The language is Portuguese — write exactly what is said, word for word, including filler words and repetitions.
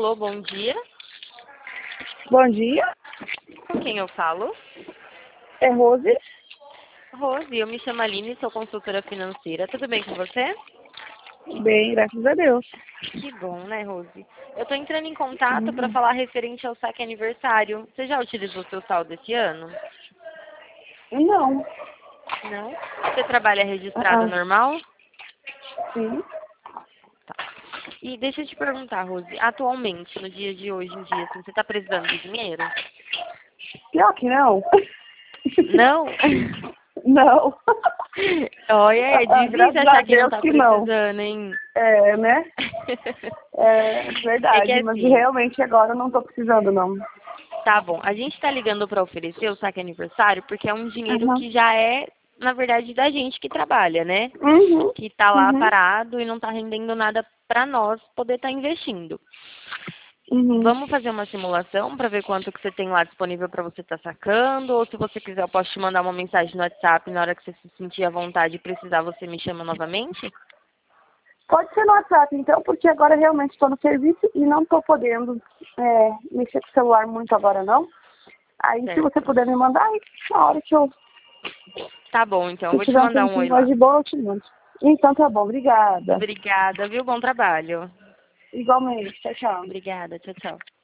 Alô, bom dia. Bom dia, Com quem eu falo? é Rose. Rose, eu me chamo Aline, sou consultora financeira. Tudo bem com você? Bem, graças a Deus. Que bom, né, Rose? Eu tô entrando em contato para Uhum. falar referente ao saque aniversário. Você já utilizou o seu saldo esse ano? Não. Não? Você trabalha registrado Ah, normal? sim. E deixa eu te perguntar, Rose, atualmente, no dia de hoje em dia, assim, você tá precisando de dinheiro? Pior que não. Não? Não. Olha, é Ah, difícil graças a achar que não Deus tá que não. precisando, hein? É, né? É É que verdade, mas assim, realmente agora eu não tô precisando, não. tá bom, a gente tá ligando para oferecer o saque aniversário porque é um dinheiro Uhum. que já é, na verdade, da gente que trabalha, né? Uhum. Que tá lá Uhum. parado e não tá rendendo nada para nós poder estar investindo. Uhum. Vamos fazer uma simulação para ver quanto que você tem lá disponível para você estar sacando, ou se você quiser eu posso te mandar uma mensagem no WhatsApp na hora que você se sentir à vontade e precisar você me chama novamente? Pode ser no WhatsApp, então, porque agora realmente estou no serviço e não estou podendo é, mexer com o celular muito agora, não. Aí, se você Certo. puder me mandar, aí, na hora que eu, Tá bom, então, que eu eu vou te tiver um mandar um oi tempinho mais lá. de boa, eu te mando. Então, tá bom. Obrigada. Obrigada, viu? Bom trabalho. Igualmente. Tchau, tchau. Obrigada, tchau, tchau.